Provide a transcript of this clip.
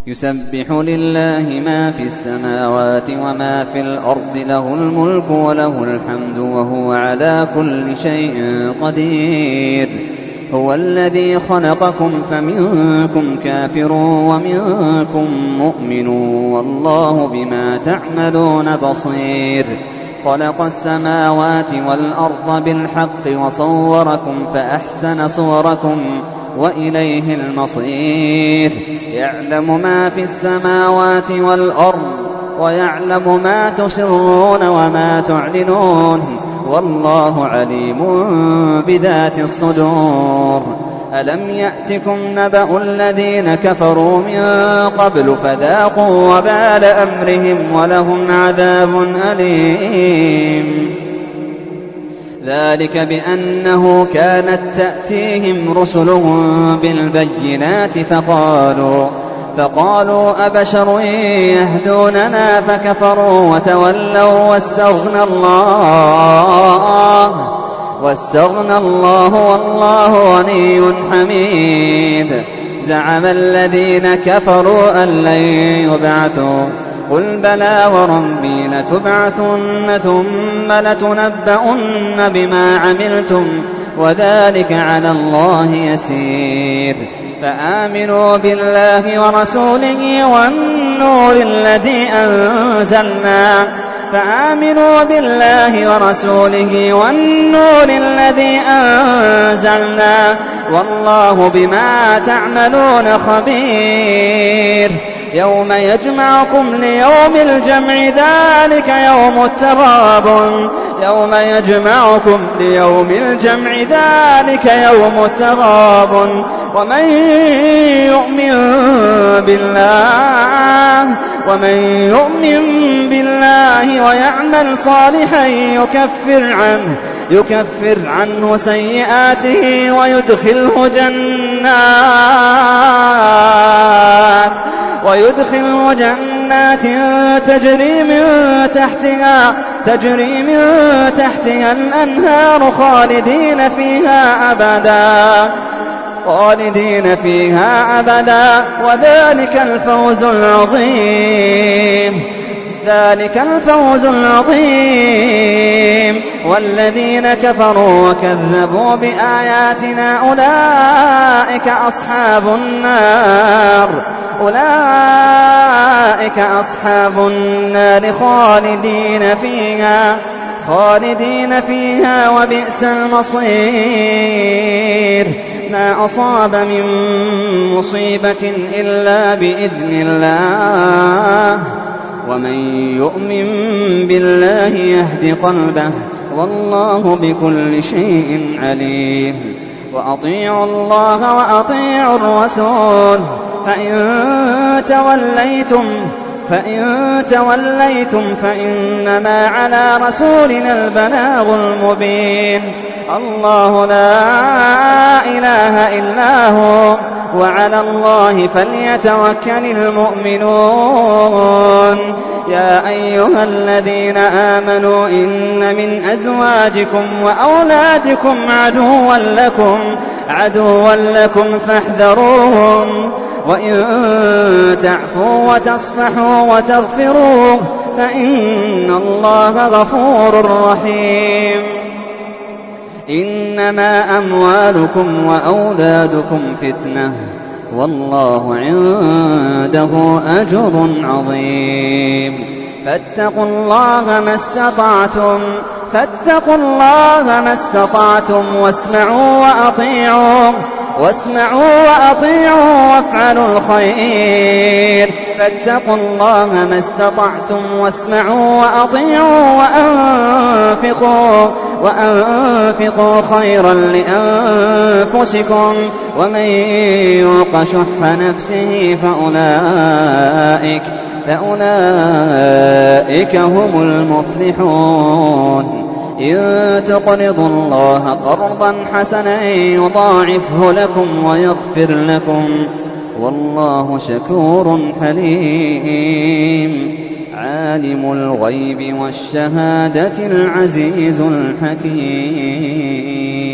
يسبح لله ما في السماوات وما في الأرض، له الملك وله الحمد وهو على كل شيء قدير. هو الذي خلقكم فمنكم كافر ومنكم مؤمن، والله بما تعملون بصير. خلق السماوات والأرض بالحق وصوركم فأحسن صوركم وإليه المصير. يعلم ما في السماوات والأرض ويعلم ما تسرون وما تعلنون، والله عليم بذات الصدور. ألم يأتكم نبأ الذين كفروا من قبل فذاقوا وبال أمرهم ولهم عذاب أليم. ذلك بأنه كانت تأتيهم رسلهم بالبينات فقالوا أبشر يهدوننا فكفروا وتولوا واستغنى الله والله غني حميد. زعم الذين كفروا أن لن يبعثوا، قل بلى وربي لتبعثن ثم لتنبؤن بما عملتم وذلك على الله يسير. فآمنوا بالله ورسوله والنور الذي أنزلنا والله بما تعملون خبير. يوم يجمعكم ليوم الجمع ذلك يوم التغابن. ومن يؤمن بالله ويعمل صالحا يكفر عنه سيئاته ويدخله جنات تجري من تحتها الأنهار خالدين فيها أبدا وذلك الفوز العظيم. والذين كفروا وكذبوا بآياتنا أولئك أصحاب النار خالدين فيها وبئس المصير. ما أصاب من مصيبة إلا بإذن الله، ومن يؤمن بالله يهد قلبه، والله بكل شيء عليم. وأطيعوا الله وأطيعوا الرسول، فإن توليتم فإنما على رسولنا البلاغ المبين. الله لا إله إلا هو وعلى الله فليتوكل المؤمنون. يا أيها الذين آمنوا إن من أزواجكم وأولادكم عدوا لكم فاحذروهم، وإن تعفوا وتصفحوا وتغفروا فإن الله غفور رحيم. إنما أموالكم وأولادكم فتنة، والله عنده أجر عظيم. فاتقوا الله ما استطعتم واسمعوا وأطيعوا وافعلوا الخير. فاتقوا الله ما استطعتم واسمعوا وأطيعوا وأنفقوا خيرا لأنفسكم، ومن يوق شح نفسه فأولئك هم المفلحون. إن تقرضوا الله قرضا حسنا يضاعفه لكم ويغفر لكم، والله شكور حليم. عالم الغيب والشهادة العزيز الحكيم.